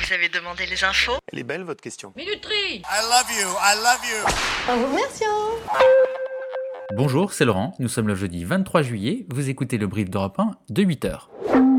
Vous avez demandé les infos? Elle est belle votre question. Minuterie. I love you. En vous remerciant. Bonjour, c'est Laurent, nous sommes le jeudi 23 juillet, vous écoutez le brief d'Europe 1 de 8h.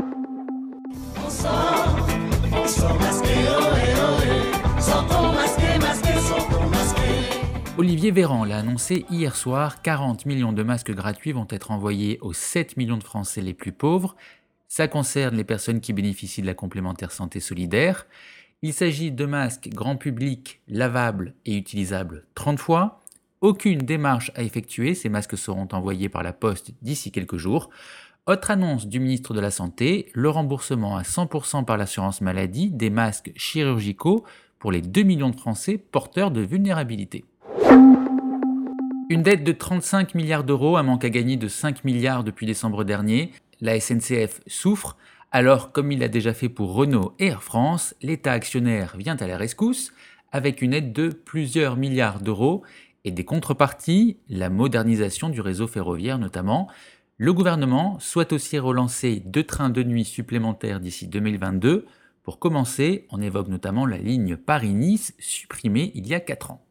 Olivier Véran l'a annoncé hier soir, 40 millions de masques gratuits vont être envoyés aux 7 millions de Français les plus pauvres. Ça concerne les personnes qui bénéficient de la complémentaire santé solidaire. Il s'agit de masques grand public, lavables et utilisables 30 fois. Aucune démarche à effectuer, ces masques seront envoyés par la poste d'ici quelques jours. Autre annonce du ministre de la Santé, le remboursement à 100% par l'assurance maladie des masques chirurgicaux pour les 2 millions de Français porteurs de vulnérabilité. Une dette de 35 milliards d'euros, un manque à gagner de 5 milliards depuis décembre dernier. La SNCF souffre, alors comme il l'a déjà fait pour Renault et Air France, l'État actionnaire vient à la rescousse avec une aide de plusieurs milliards d'euros et des contreparties, la modernisation du réseau ferroviaire notamment. Le gouvernement souhaite aussi relancer 2 trains de nuit supplémentaires d'ici 2022. Pour commencer, on évoque notamment la ligne Paris-Nice supprimée il y a 4 ans.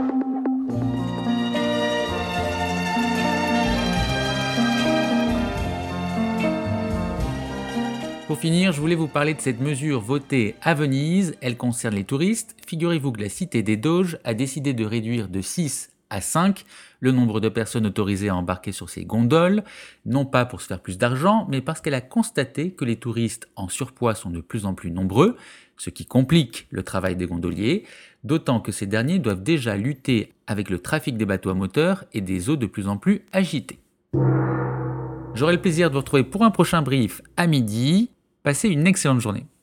Pour finir, je voulais vous parler de cette mesure votée à Venise. Elle concerne les touristes. Figurez-vous que la Cité des Doges a décidé de réduire de 6 à 5 le nombre de personnes autorisées à embarquer sur ses gondoles, non pas pour se faire plus d'argent, mais parce qu'elle a constaté que les touristes en surpoids sont de plus en plus nombreux, ce qui complique le travail des gondoliers, d'autant que ces derniers doivent déjà lutter avec le trafic des bateaux à moteur et des eaux de plus en plus agitées. J'aurai le plaisir de vous retrouver pour un prochain brief à midi. Passez une excellente journée.